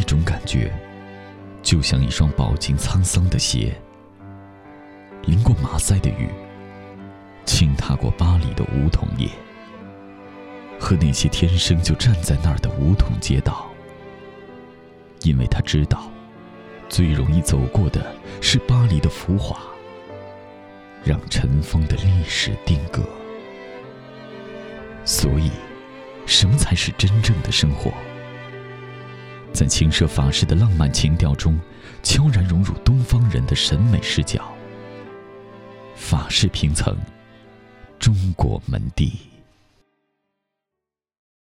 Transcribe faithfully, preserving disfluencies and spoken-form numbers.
种感觉，就像一双饱经沧桑的鞋，淋过马赛的雨，轻踏过巴黎的梧桐叶，和那些天生就站在那儿的梧桐街道。因为他知道，最容易走过的是巴黎的浮华，让尘封的历史定格。所以，什么才是真正的生活？在轻奢法式的浪漫情调中，悄然融入东方人的审美视角。法式平层，中国门第。